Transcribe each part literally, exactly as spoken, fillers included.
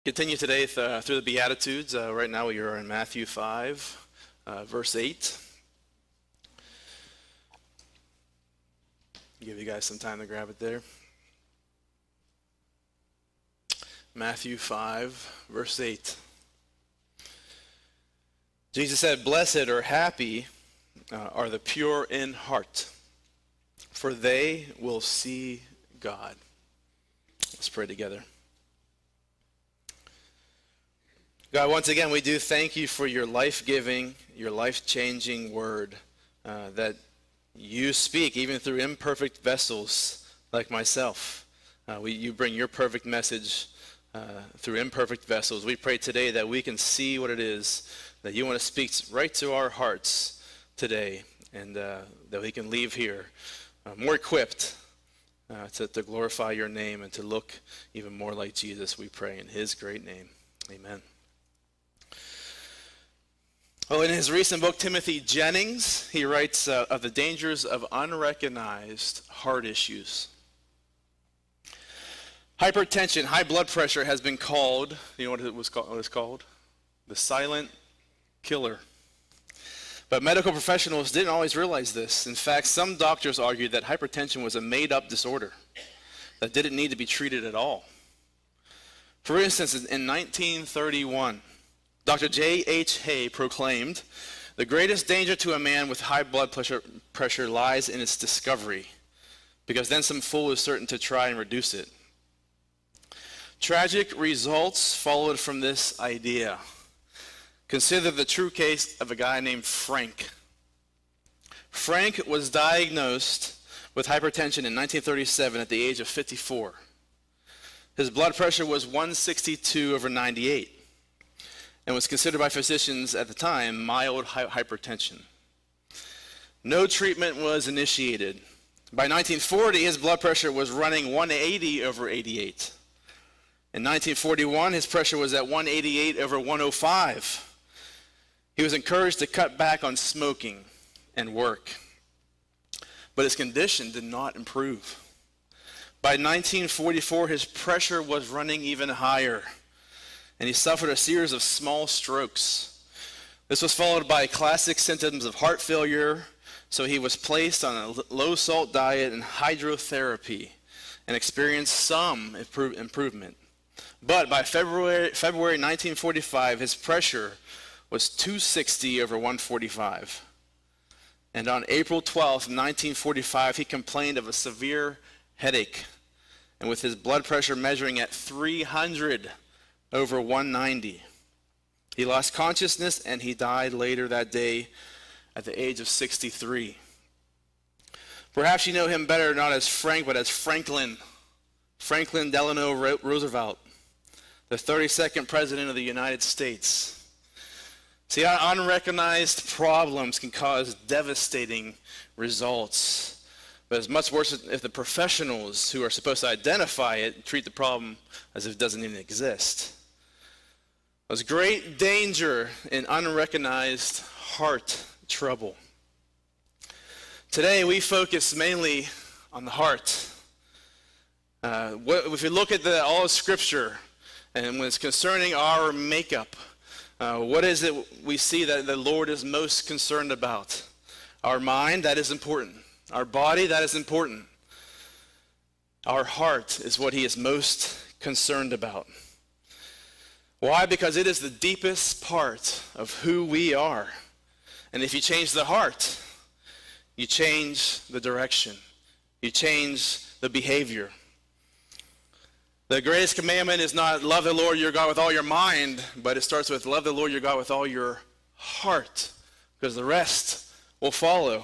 Continue today th- uh, through the Beatitudes. Uh, right now we are in Matthew five, uh, verse eight. Give you guys some time to grab it there. Matthew five, verse eight. Jesus said, "Blessed or happy uh, are the pure in heart, for they will see God." Let's pray together. God, once again, we do thank you for your life-giving, your life-changing word uh, that you speak even through imperfect vessels like myself. Uh, we, you bring your perfect message uh, through imperfect vessels. We pray today that we can see what it is that you want to speak right to our hearts today, and uh, that we can leave here uh, more equipped uh, to, to glorify your name and to look even more like Jesus, we pray in his great name. Amen. Well, in his recent book, Timothy Jennings, he writes uh, of the dangers of unrecognized heart issues. Hypertension, high blood pressure has been called, you know what it was called, what it's called? The silent killer. But medical professionals didn't always realize this. In fact, some doctors argued that hypertension was a made-up disorder that didn't need to be treated at all. For instance, in nineteen thirty-one, Doctor J H Hay proclaimed, "The greatest danger to a man with high blood pressure, pressure lies in its discovery, because then some fool is certain to try and reduce it." Tragic results followed from this idea. Consider the true case of a guy named Frank. Frank was diagnosed with hypertension in nineteen thirty-seven at the age of fifty-four. His blood pressure was one sixty-two over ninety-eight. And was considered by physicians at the time mild hy- hypertension. No treatment was initiated. By nineteen forty, his blood pressure was running one eighty over eighty-eight. In nineteen forty-one, his pressure was at one eighty-eight over one oh five. He was encouraged to cut back on smoking and work. But his condition did not improve. By nineteen forty-four, his pressure was running even higher, and he suffered a series of small strokes. This was followed by classic symptoms of heart failure, so he was placed on a low-salt diet and hydrotherapy and experienced some improve- improvement. But by February, February nineteen forty-five, his pressure was two sixty over one forty-five. And on April twelfth, nineteen forty-five, he complained of a severe headache, and with his blood pressure measuring at three hundred over one ninety. He lost consciousness and he died later that day at the age of sixty-three. Perhaps you know him better not as Frank, but as Franklin. Franklin Delano Roosevelt, the thirty-second president of the United States. See, unrecognized problems can cause devastating results. But it's much worse if the professionals who are supposed to identify it treat the problem as if it doesn't even exist. There's great danger in unrecognized heart trouble. Today we focus mainly on the heart. Uh, what, if you look at the, all of Scripture, and when it's concerning our makeup, uh, what is it we see that the Lord is most concerned about? Our mind, that is important. Our body, that is important. Our heart is what he is most concerned about. Why? Because it is the deepest part of who we are. And if you change the heart, you change the direction. You change the behavior. The greatest commandment is not love the Lord your God with all your mind, but it starts with love the Lord your God with all your heart, because the rest will follow.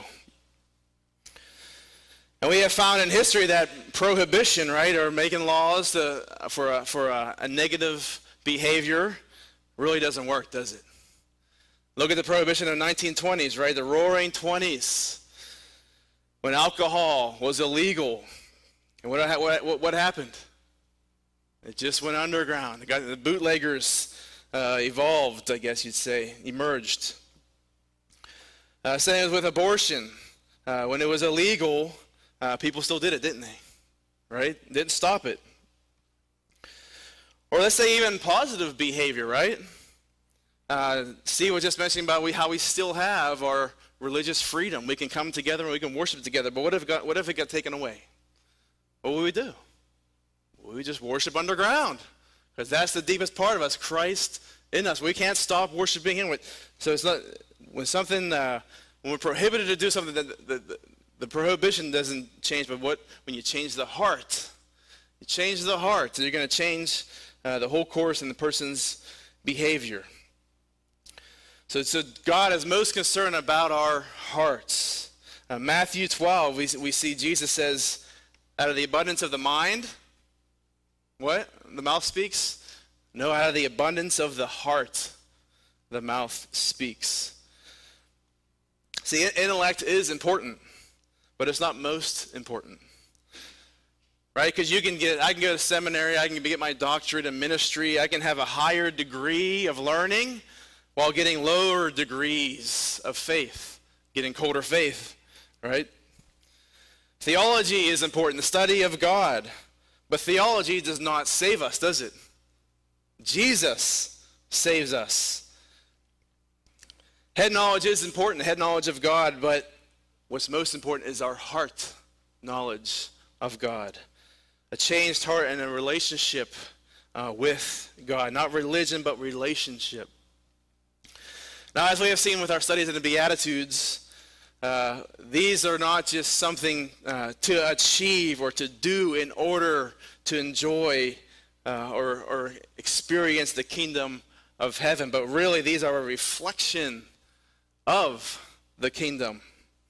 And we have found in history that prohibition, right, or making laws to, for, a, for a, a negative behavior really doesn't work, does it? Look at the prohibition of the nineteen twenties, right? The Roaring Twenties, when alcohol was illegal. And what, what, what happened? It just went underground. The, the bootleggers uh, evolved, I guess you'd say, emerged. Uh, same with abortion. Uh, when it was illegal, uh, people still did it, didn't they? Right? Didn't stop it. Or let's say even positive behavior, right? Uh, Steve was just mentioning about we, how we still have our religious freedom. We can come together and we can worship together. But what if it got, what if it got taken away? What would we do? We just worship underground, because that's the deepest part of us, Christ in us. We can't stop worshiping Him. So it's not when something uh, when we're prohibited to do something, that the, the, the prohibition doesn't change. But what when you change the heart, you change the heart, and you're going to change uh, the whole course in the person's behavior. So, so God is most concerned about our hearts. Uh, Matthew twelve, we we see Jesus says, "Out of the abundance of the mind." What? The mouth speaks? No, out of the abundance of the heart, the mouth speaks. See, intellect is important, but it's not most important. Right? Because you can get, I can go to seminary, I can get my doctorate in ministry, I can have a higher degree of learning while getting lower degrees of faith, getting colder faith, right? Theology is important, the study of God. But theology does not save us, does it? Jesus saves us. Head knowledge is important, head knowledge of God, but what's most important is our heart knowledge of God. A changed heart and a relationship uh, with God. Not religion, but relationship. Now, as we have seen with our studies in the Beatitudes, Uh, these are not just something uh, to achieve or to do in order to enjoy uh, or, or experience the kingdom of heaven, but really these are a reflection of the kingdom.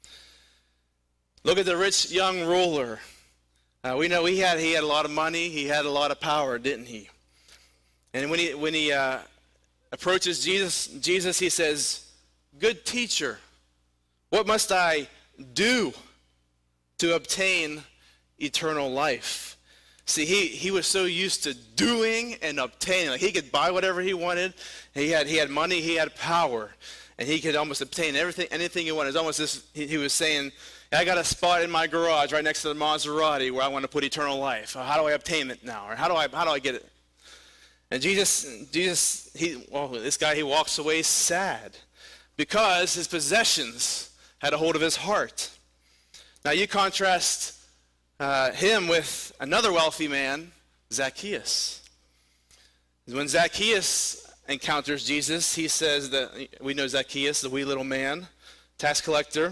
Look at the rich young ruler. Uh, we know he had he had a lot of money, he had a lot of power, didn't he? And when he when he uh, approaches Jesus, Jesus he says, "Good teacher, what must I do to obtain eternal life?" See, he, he was so used to doing and obtaining. Like he could buy whatever he wanted. He had he had money, he had power, and he could almost obtain everything, anything he wanted. It's almost this. He, he was saying, "I got a spot in my garage right next to the Maserati where I want to put eternal life. How do I obtain it now? Or how do I how do I get it?" And Jesus, Jesus, he well, this guy he walks away sad because his possessions had a hold of his heart. Now you contrast uh, him with another wealthy man, Zacchaeus. When Zacchaeus encounters Jesus, he says that, we know Zacchaeus, the wee little man, tax collector.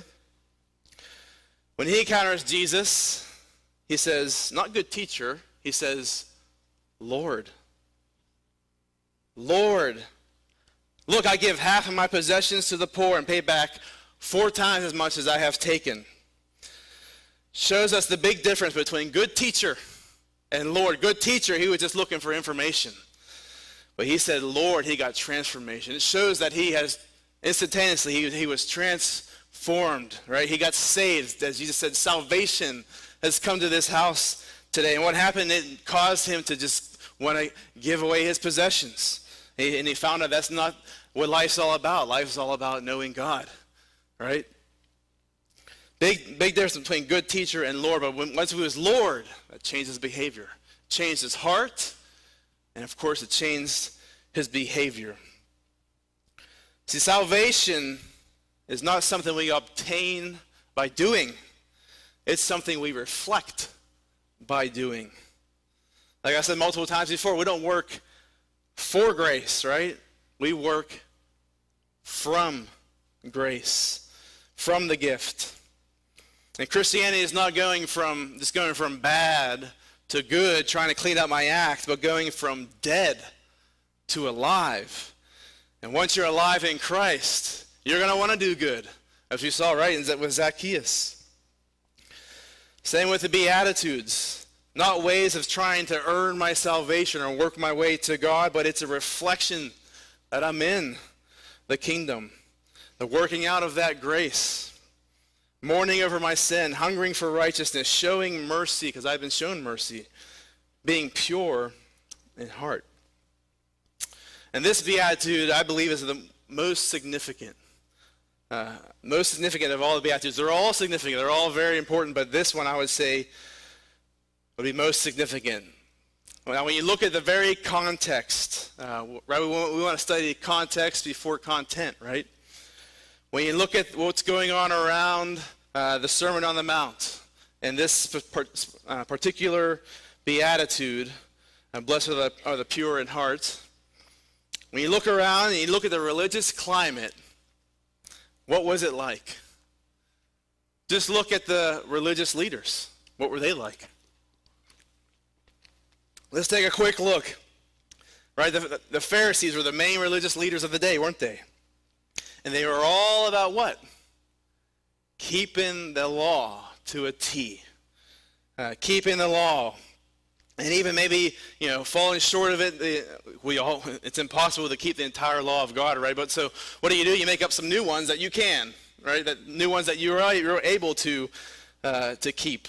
When he encounters Jesus, he says, not good teacher, he says, Lord. Lord, look, I give half of my possessions to the poor and pay back four times as much as I have taken. Shows us the big difference between good teacher and Lord. Good teacher, he was just looking for information. But he said, Lord, he got transformation. It shows that he has, instantaneously, he, he was transformed, right? He got saved. As Jesus said, salvation has come to this house today. And what happened, it caused him to just want to give away his possessions. And he found out that's not what life's all about. Life's all about knowing God. Right? Big, big difference between good teacher and Lord. But when, once he was Lord, that changed his behavior. Changed his heart. And of course, it changed his behavior. See, salvation is not something we obtain by doing. It's something we reflect by doing. Like I said multiple times before, we don't work for grace, right? We work from grace. From the gift. And Christianity is not going from just going from bad to good, trying to clean up my act, but going from dead to alive. And once you're alive in Christ, you're going to want to do good, as we saw right with Zacchaeus. Same with the Beatitudes. Not ways of trying to earn my salvation or work my way to God, but it's a reflection that I'm in the kingdom. The working out of that grace, mourning over my sin, hungering for righteousness, showing mercy, because I've been shown mercy, being pure in heart. And this beatitude, I believe, is the most significant. Uh, most significant of all the beatitudes. They're all significant. They're all very important, but this one I would say would be most significant. Now, when you look at the very context, uh, right, we want, we want to study context before content, right? When you look at what's going on around uh, the Sermon on the Mount, and this uh, particular beatitude, uh, blessed are the, are the pure in heart, when you look around and you look at the religious climate, what was it like? Just look at the religious leaders. What were they like? Let's take a quick look. Right, the, the Pharisees were the main religious leaders of the day, weren't they? And they were all about what? Keeping the law to a T. Uh, keeping the law. And even maybe, you know, falling short of it, the, we all, it's impossible to keep the entire law of God, right? But so what do you do? You make up some new ones that you can, right? That new ones that you're, you're able to, uh, to keep.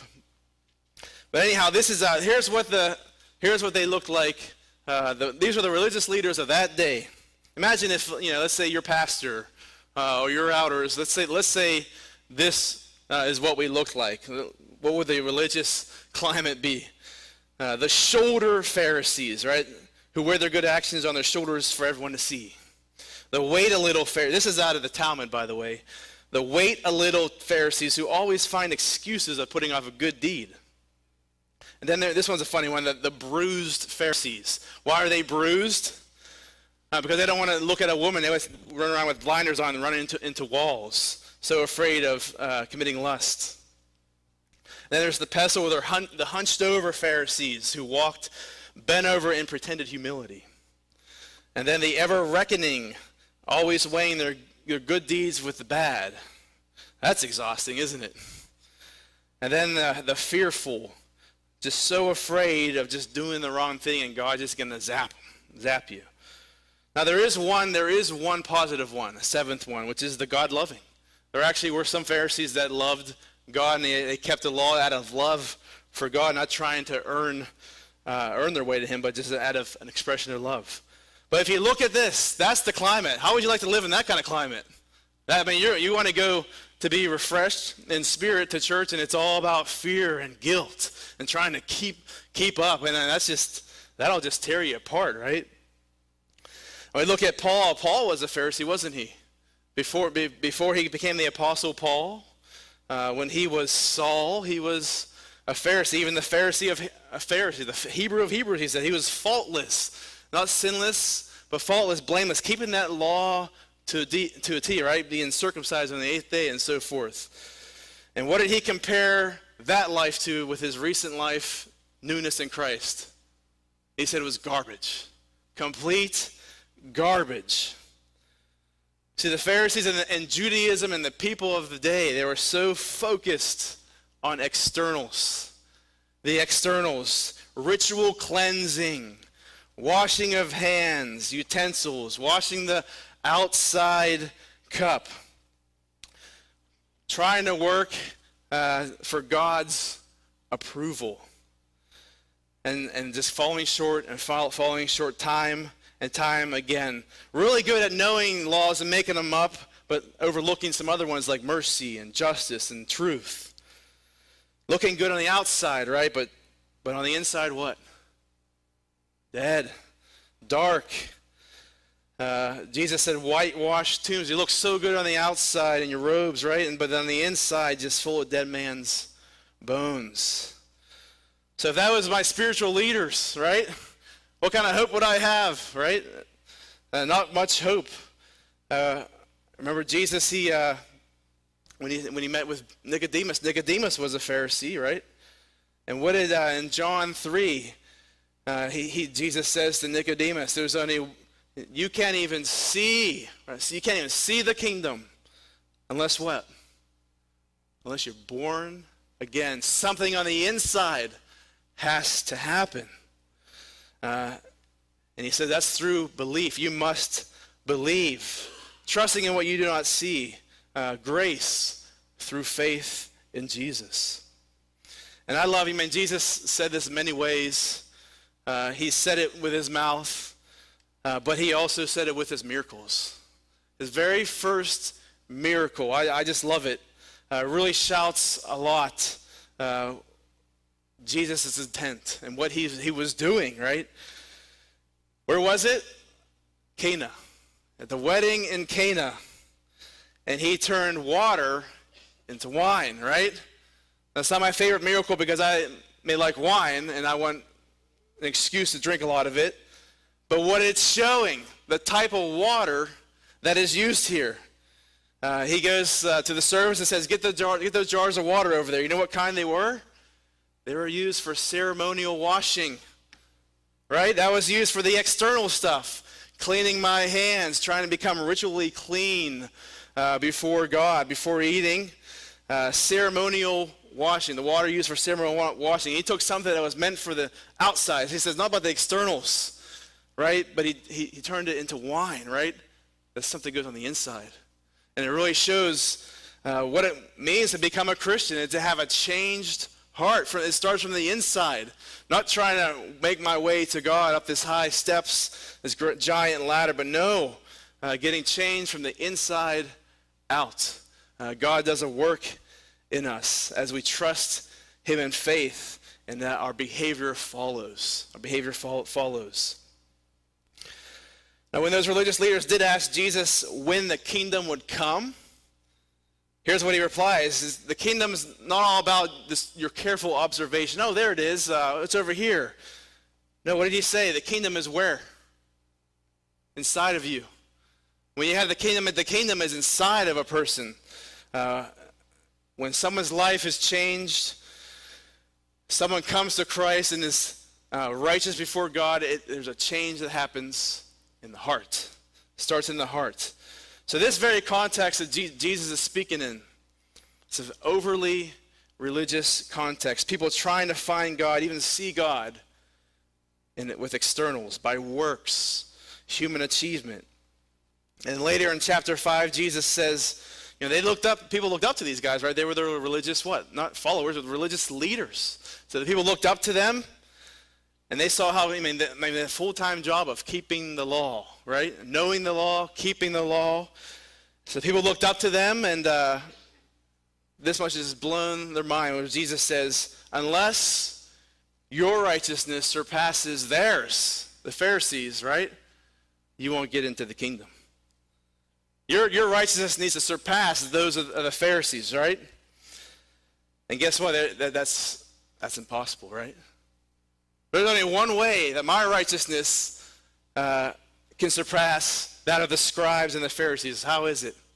But anyhow, this is, uh, here's what the, here's what they looked like. Uh, the, these were the religious leaders of that day. Imagine if, you know, let's say your pastor uh, or your elders, let's say, let's say this uh, is what we look like. What would the religious climate be? Uh, the shoulder Pharisees, right, who wear their good actions on their shoulders for everyone to see. The wait a little Pharisees. This is out of the Talmud, by the way. The wait a little Pharisees who always find excuses of putting off a good deed. And then there, this one's a funny one, the, the bruised Pharisees. Why are they bruised? Uh, because they don't want to look at a woman. They always run around with blinders on and run into, into walls, so afraid of uh, committing lust. Then there's the pestle, or the, hun- the hunched-over Pharisees who walked bent over in pretended humility. And then the ever-reckoning, always weighing their, their good deeds with the bad. That's exhausting, isn't it? And then the, the fearful, just so afraid of just doing the wrong thing and God just going to zap, zap you. Now there is one, there is one positive one, a seventh one, which is the God-loving. There actually were some Pharisees that loved God, and they, they kept the law out of love for God, not trying to earn uh, earn their way to him, but just out of an expression of love. But if you look at this, that's the climate. How would you like to live in that kind of climate? That, I mean, you're, you want to go to be refreshed in spirit to church, and it's all about fear and guilt and trying to keep keep up, and that's just, that'll just tear you apart, right? When we look at Paul, Paul was a Pharisee, wasn't he? Before, be, before he became the Apostle Paul, Uh, when he was Saul, he was a Pharisee, even the Pharisee of a Pharisee, the Hebrew of Hebrews. He said he was faultless, not sinless, but faultless, blameless, keeping that law to a, D, to a T, right? Being circumcised on the eighth day and so forth. And what did he compare that life to with his recent life, newness in Christ? He said it was garbage, complete garbage. See, the Pharisees and, the, and Judaism and the people of the day, they were so focused on externals. The externals, ritual cleansing, washing of hands, utensils, washing the outside cup, trying to work uh, for God's approval, and, and just falling short and fall, falling short time and time again. Really good at knowing laws and making them up, but overlooking some other ones like mercy and justice and truth. Looking good on the outside, right? But but on the inside, what? Dead, dark. Uh, Jesus said, whitewashed tombs. You look so good on the outside in your robes, right? And but on the inside, just full of dead man's bones. So if that was my spiritual leaders, right? What kind of hope would I have, right? Uh, not much hope. Uh, remember Jesus, he, uh, when he when he met with Nicodemus, Nicodemus was a Pharisee, right? And what did, uh, in John three, uh, he, he, Jesus says to Nicodemus, there's only, you can't even see, right? So you can't even see the kingdom unless what? Unless you're born again. Something on the inside has to happen. Uh, and he said that's through belief. You must believe, trusting in what you do not see. Uh, grace through faith in Jesus. And I love him. And Jesus said this in many ways. Uh, he said it with his mouth, uh, but he also said it with his miracles. His very first miracle, I, I just love it. Uh, really shouts a lot. Uh, Jesus' intent and what he, he was doing, right? Where was it? Cana. At the wedding in Cana. And he turned water into wine, right? That's not my favorite miracle because I may like wine and I want an excuse to drink a lot of it. But what it's showing, the type of water that is used here. Uh, he goes uh, to the servants and says, get, the jar, get those jars of water over there. You know what kind they were? They were used for ceremonial washing, right? That was used for the external stuff. Cleaning my hands, trying to become ritually clean uh, before God, before eating. Uh, ceremonial washing, the water used for ceremonial washing. He took something that was meant for the outside. He says, not about the externals, right? But he, he, he turned it into wine, right? That's something good on the inside. And it really shows uh, what it means to become a Christian and to have a changed heart. It starts from the inside. Not trying to make my way to God up this high steps, this giant ladder, but no, uh, getting changed from the inside out. Uh, God does a work in us as we trust him in faith, and that our behavior follows. Our behavior fo- follows. Now, when those religious leaders did ask Jesus when the kingdom would come, here's what he replies. Is the kingdom is not all about this, your careful observation. Oh, there it is. Uh, it's over here. No, what did he say? The kingdom is where? Inside of you. When you have the kingdom, the kingdom is inside of a person. Uh, when someone's life is changed, someone comes to Christ and is uh, righteous before God, it, there's a change that happens in the heart. It starts in the heart. So this very context that G- Jesus is speaking in, it's an overly religious context. People trying to find God, even see God in it with externals, by works, human achievement. And later in chapter five, Jesus says, you know, they looked up, people looked up to these guys, right? They were their religious what? Not followers, but religious leaders. So the people looked up to them, and they saw how, I mean, the, I mean, the full-time job of keeping the law, right? Knowing the law, keeping the law. So people looked up to them, and uh, this much has blown their mind, where Jesus says, unless your righteousness surpasses theirs, the Pharisees, right? You won't get into the kingdom. Your, your righteousness needs to surpass those of, of the Pharisees, right? And guess what? That, that's, that's impossible, right? There's only one way that my righteousness uh, can surpass that of the scribes and the Pharisees. How is it?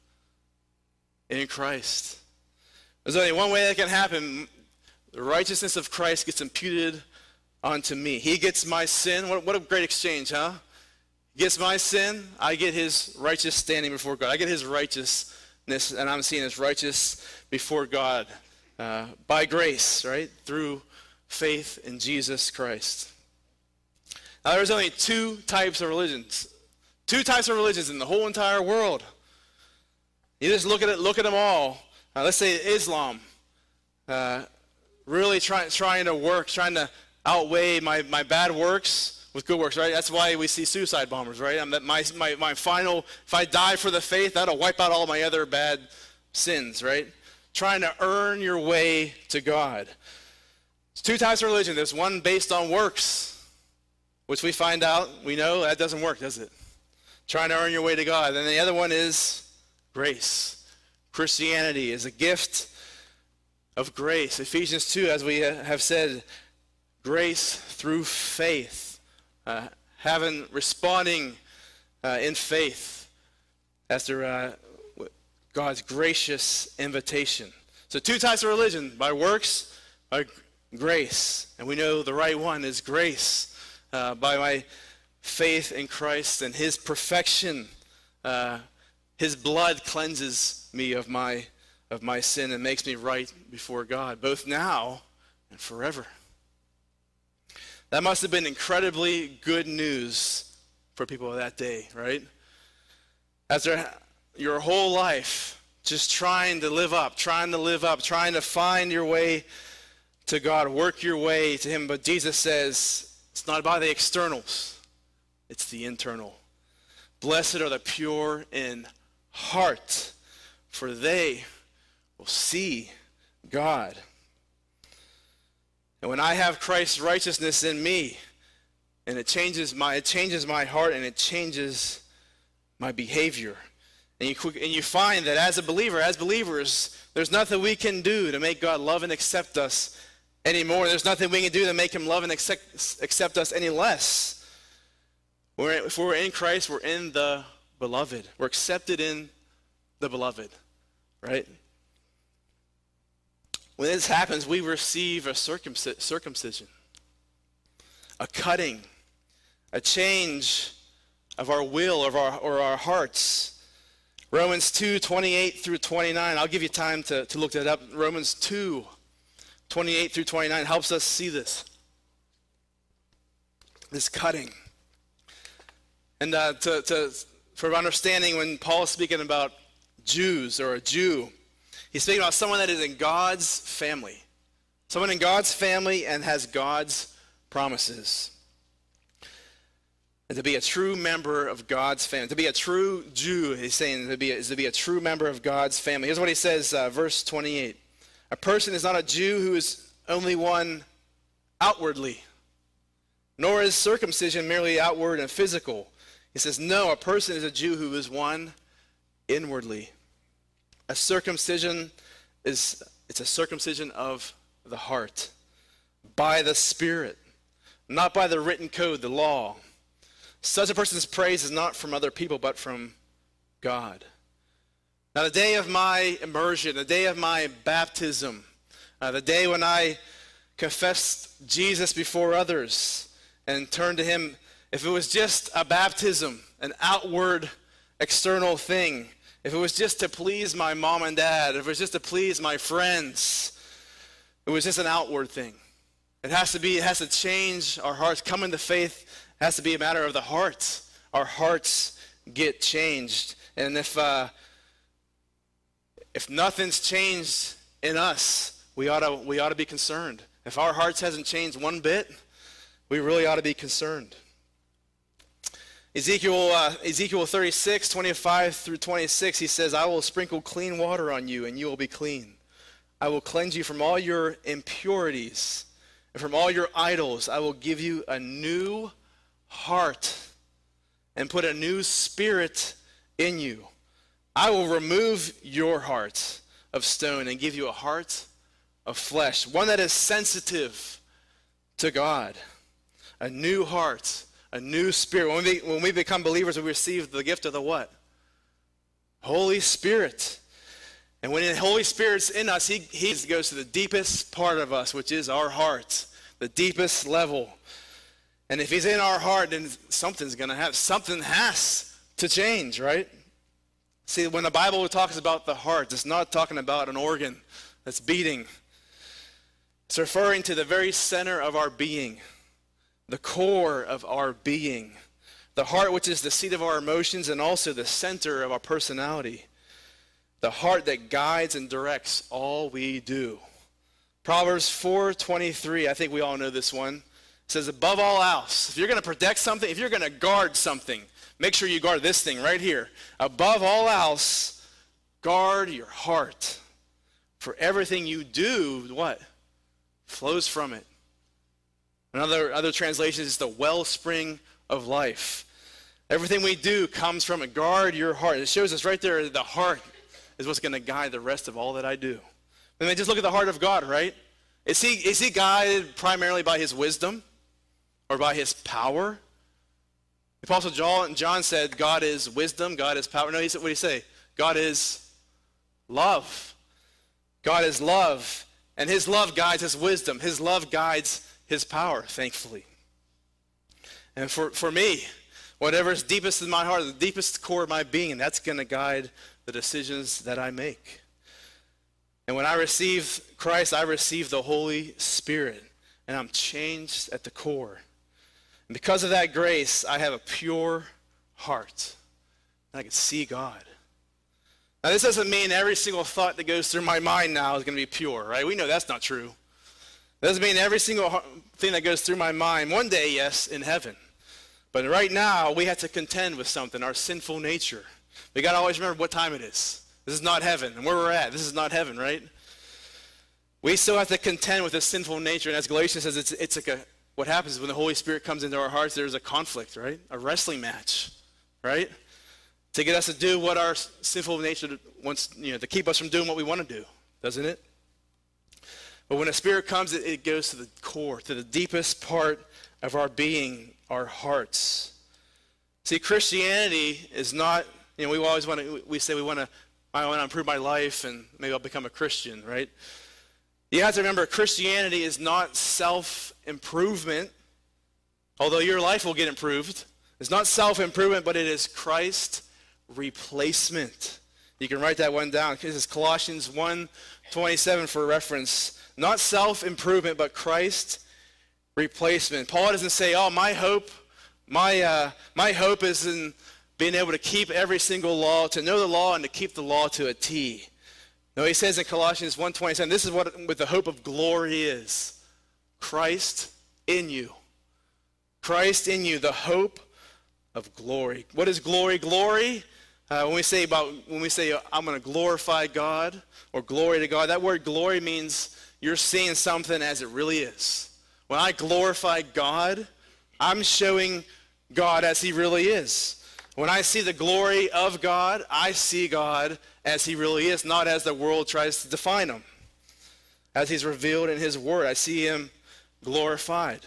In Christ. There's only one way that can happen. The righteousness of Christ gets imputed onto me. He gets my sin. What, what a great exchange, huh? He gets my sin. I get his righteous standing before God. I get his righteousness, and I'm seen as righteous before God uh, by grace, right? Through faith in Jesus Christ. Now, there's only two types of religions. Two types of religions in the whole entire world. You just look at it, look at them all. Uh, let's say Islam. Uh, really try, trying to work, trying to outweigh my, my bad works with good works, right? That's why we see suicide bombers, right? I'm that my, my, my final, if I die for the faith, that'll wipe out all my other bad sins, right? Trying to earn your way to God. There's two types of religion. There's one based on works, which we find out, we know that doesn't work, does it? Trying to earn your way to God. And the other one is grace. Christianity is a gift of grace. Ephesians two, as we have said, grace through faith. Uh, having, responding uh, in faith after uh, God's gracious invitation. So two types of religion, by works, by grace. And we know the right one is grace. Uh, by my faith in Christ and his perfection, uh, his blood cleanses me of my, of my sin and makes me right before God, both now and forever. That must have been incredibly good news for people of that day, right? After your whole life just trying to live up, trying to live up, trying to find your way to God, work your way to him. But Jesus says, it's not about the externals, it's the internal. Blessed are the pure in heart, for they will see God. And when I have Christ's righteousness in me, and it changes my it changes my heart, and it changes my behavior. And you and you find that as a believer, as believers, there's nothing we can do to make God love and accept us anymore. There's nothing we can do to make him love and accept, accept us any less. We're, if we're in Christ, we're in the beloved. We're accepted in the beloved, right? When this happens, we receive a circumc- circumcision, a cutting, a change of our will of our, or our hearts. Romans two, twenty-eight through twenty-nine. I'll give you time to, to look that up. Romans two, twenty-eight through twenty-nine helps us see this. This cutting. And uh, to, to, for understanding, when Paul is speaking about Jews or a Jew, he's speaking about someone that is in God's family. Someone in God's family and has God's promises. And to be a true member of God's family, to be a true Jew, he's saying, to be a, is to be a true member of God's family. Here's what he says, uh, verse twenty-eight. A person is not a Jew who is only one outwardly, nor is circumcision merely outward and physical. He says, no, a person is a Jew who is one inwardly. A circumcision is, it's a circumcision of the heart, by the Spirit, not by the written code, the law. Such a person's praise is not from other people, but from God. Now, the day of my immersion, the day of my baptism, uh, the day when I confessed Jesus before others and turned to him, if it was just a baptism, an outward, external thing, if it was just to please my mom and dad, if it was just to please my friends, it was just an outward thing. It has to be, it has to change our hearts. Coming to faith has to be a matter of the heart. Our hearts get changed. And if uh, if nothing's changed in us, we ought to we ought to be concerned. If our hearts hasn't changed one bit, we really ought to be concerned. Ezekiel uh, Ezekiel thirty-six, twenty-five through twenty-six, he says, I will sprinkle clean water on you, and you will be clean. I will cleanse you from all your impurities, and from all your idols. I will give you a new heart, and put a new spirit in you. I will remove your heart of stone, and give you a heart of flesh, one that is sensitive to God. A new heart. A new spirit. When we, when we become believers, we receive the gift of the what? Holy Spirit. And when the Holy Spirit's in us, he, he goes to the deepest part of us, which is our heart, the deepest level. And if he's in our heart, then something's going to happen. Something has to change, right? See, when the Bible talks about the heart, it's not talking about an organ that's beating. It's referring to the very center of our being. The core of our being, the heart, which is the seat of our emotions and also the center of our personality, the heart that guides and directs all we do. Proverbs four twenty-three, I think we all know this one, says, above all else, if you're going to protect something, if you're going to guard something, make sure you guard this thing right here. Above all else, guard your heart, for everything you do, what? Flows from it. Another other translations is the wellspring of life. Everything we do comes from it. Guard your heart. It shows us right there the heart is what's going to guide the rest of all that I do. I mean, just look at the heart of God, right? Is he, is he guided primarily by his wisdom or by his power? The Apostle John, John said, God is wisdom, God is power. No, he said, what did he say? God is love. God is love. And his love guides his wisdom. His love guides his power, thankfully. And for, for me, whatever is deepest in my heart, the deepest core of my being, that's going to guide the decisions that I make. And when I receive Christ, I receive the Holy Spirit, and I'm changed at the core. And because of that grace, I have a pure heart, and I can see God. Now, this doesn't mean every single thought that goes through my mind now is going to be pure, right? We know that's not true. It doesn't mean every single thing that goes through my mind, one day, yes, in heaven. But right now, we have to contend with something, our sinful nature. We got to always remember what time it is. This is not heaven, and where we're at, this is not heaven, right? We still have to contend with a sinful nature. And as Galatians says, it's, it's like a, what happens is when the Holy Spirit comes into our hearts, there's a conflict, right? A wrestling match, right? To get us to do what our sinful nature wants, you know, to keep us from doing what we want to do, doesn't it? But when the Spirit comes, it, it goes to the core, to the deepest part of our being, our hearts. See, Christianity is not, you know, we always want to, we say we want to, I want to improve my life and maybe I'll become a Christian, right? You have to remember, Christianity is not self-improvement, although your life will get improved. It's not self-improvement, but it is Christ replacement. You can write that one down. This is Colossians one twenty-seven for reference. Not self-improvement, but Christ replacement. Paul doesn't say, oh, my hope, my, uh, my hope is in being able to keep every single law, to know the law and to keep the law to a T. No, he says in Colossians one twenty-seven, this is what, what the hope of glory is. Christ in you. Christ in you, the hope of glory. What is glory? Glory, uh, when we say about, when we say I'm going to glorify God or glory to God, that word glory means you're seeing something as it really is. When I glorify God, I'm showing God as he really is. When I see the glory of God, I see God as he really is, not as the world tries to define him. As he's revealed in his word, I see him glorified.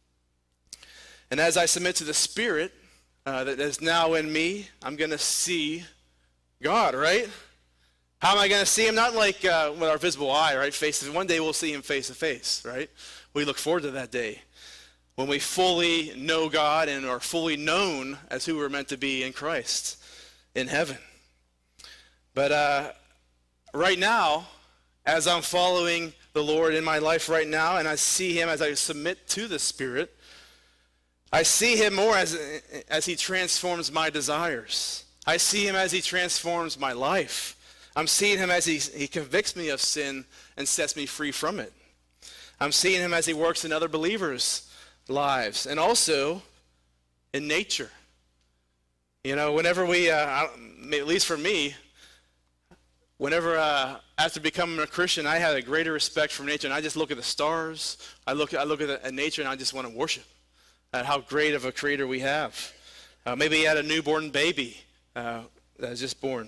And as I submit to the Spirit uh, that is now in me, I'm going to see God, right? How am I going to see him? Not like uh, with our visible eye, right? Face to face. One day we'll see him face to face, right? We look forward to that day when we fully know God and are fully known as who we're meant to be in Christ in heaven. But uh, right now, as I'm following the Lord in my life right now, and I see him as I submit to the Spirit, I see him more as, as he transforms my desires. I see him as he transforms my life. I'm seeing him as he, he convicts me of sin and sets me free from it. I'm seeing him as he works in other believers' lives and also in nature. You know, whenever we, uh, at least for me, whenever uh, after becoming a Christian, I had a greater respect for nature, and I just look at the stars. I look, I look at, the, at nature, and I just want to worship at how great of a Creator we have. Uh, maybe he had a newborn baby uh, that was just born.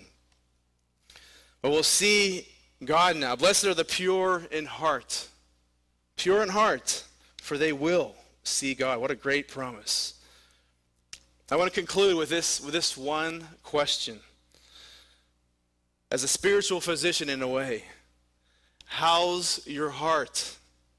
But we'll see God now. Blessed are the pure in heart. Pure in heart, for they will see God. What a great promise. I want to conclude with this, with this one question. As a spiritual physician in a way, how's your heart?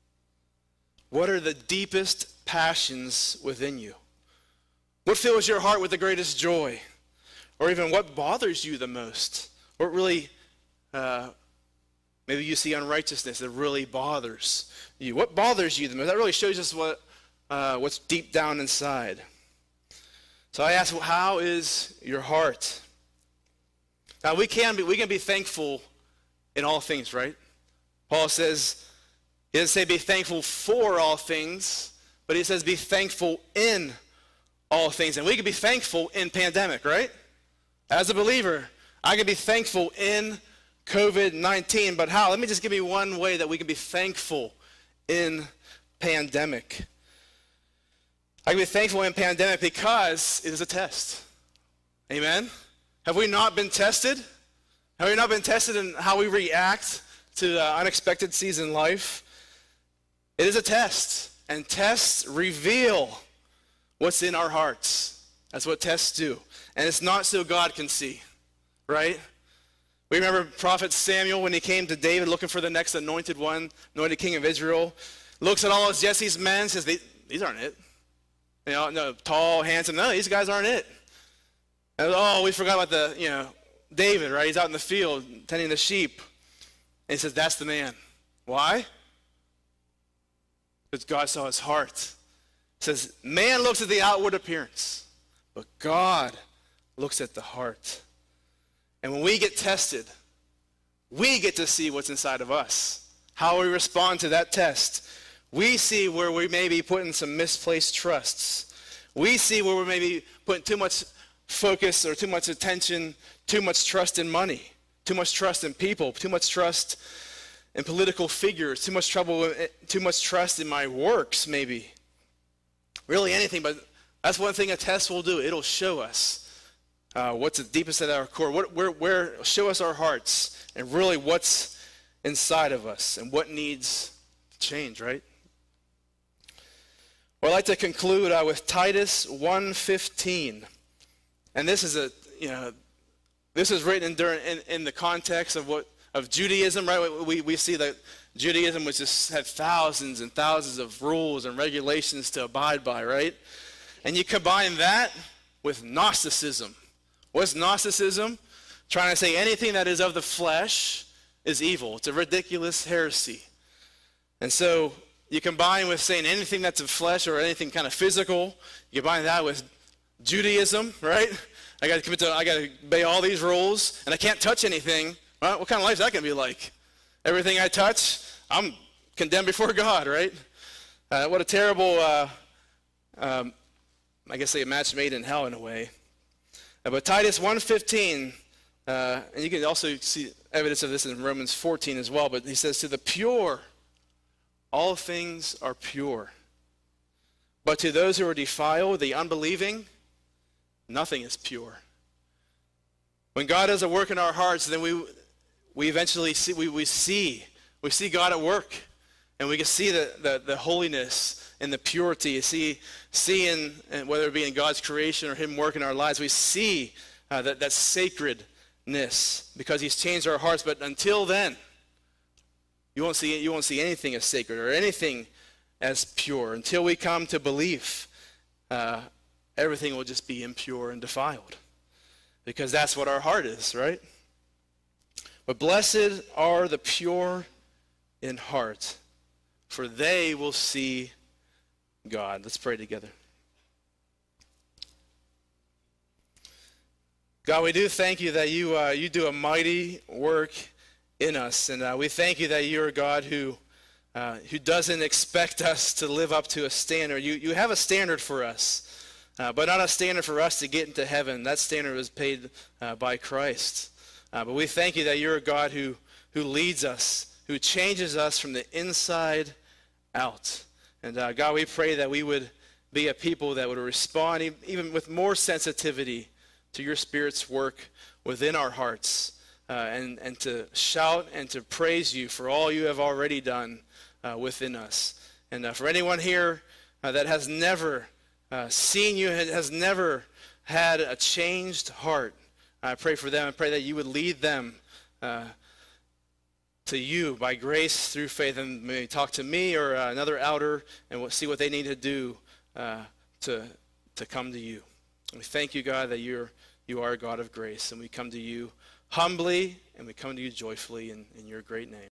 What are the deepest passions within you? What fills your heart with the greatest joy? Or even what bothers you the most? What really, uh, maybe you see unrighteousness that really bothers you. What bothers you the most? That really shows us what, uh, what's deep down inside. So I ask, well, how is your heart? Now we can be, we can be thankful in all things, right? Paul says, he doesn't say be thankful for all things, but he says be thankful in all things. And we can be thankful in pandemic, right? As a believer, I can be thankful in covid nineteen, but how? Let me just give you one way that we can be thankful in pandemic. I can be thankful in pandemic because it is a test. Amen? Have we not been tested? Have we not been tested in how we react to uh, unexpected seasons in life? It is a test, and tests reveal what's in our hearts. That's what tests do. And it's not so God can see, right? We remember Prophet Samuel when he came to David looking for the next anointed one, anointed king of Israel, looks at all of Jesse's men, says, these aren't it. You know, no, tall, handsome, no, these guys aren't it. And, oh, we forgot about the, you know, David, right? He's out in the field tending the sheep. And he says, that's the man. Why? Because God saw his heart. It says, man looks at the outward appearance, but God looks at the heart. And when we get tested, we get to see what's inside of us, how we respond to that test. We see where we may be putting some misplaced trusts. We see where we may be putting too much focus or too much attention, too much trust in money, too much trust in people, too much trust in political figures, too much trouble, too much trust in my works, maybe. Really anything, but that's one thing a test will do. It'll show us uh, what's the deepest at our core, what, where, where, show us our hearts, and really what's inside of us, and what needs to change, right? Well, I'd like to conclude uh, with Titus one fifteen. And this is a, you know, this is written during, in, in the context of what, of Judaism, right? We, we see that Judaism was just had thousands and thousands of rules and regulations to abide by, right? And you combine that with Gnosticism. What's Gnosticism? Trying to say anything that is of the flesh is evil. It's a ridiculous heresy. And so you combine with saying anything that's of flesh or anything kind of physical, you combine that with Judaism, right? I got to commit to, I got to obey all these rules, and I can't touch anything. Well, what kind of life is that going to be like? Everything I touch, I'm condemned before God, right? Uh, what a terrible, uh, um, I guess, say a match made in hell in a way. Uh, but Titus one fifteen, uh, and you can also see evidence of this in Romans fourteen as well, but he says, to the pure, all things are pure. But to those who are defiled, the unbelieving, nothing is pure. When God does a work in our hearts, then we we eventually see we, we see we see God at work, and we can see the, the, the holiness and the purity. See see in, and whether it be in God's creation or Him working our lives, we see uh, that that sacredness because He's changed our hearts. But until then, you won't see you won't see anything as sacred or anything as pure until we come to belief. Uh, everything will just be impure and defiled. Because that's what our heart is, right? But blessed are the pure in heart, for they will see God. Let's pray together. God, we do thank you that you uh, you do a mighty work in us, and uh, we thank you that you're a God who uh, who doesn't expect us to live up to a standard. You you have a standard for us. Uh, but not a standard for us to get into heaven. That standard was paid uh, by Christ. Uh, but we thank you that you're a God who, who leads us, who changes us from the inside out. And uh, God, we pray that we would be a people that would respond e- even with more sensitivity to your Spirit's work within our hearts, uh, and, and to shout and to praise you for all you have already done uh, within us. And uh, for anyone here uh, that has never Uh, seeing you has never had a changed heart, I pray for them. I pray that you would lead them uh, to you by grace through faith, and maybe talk to me or uh, another elder and we'll see what they need to do uh, to to come to you. And we thank you, God, that you're you are a God of grace, and we come to you humbly and we come to you joyfully in, in your great name.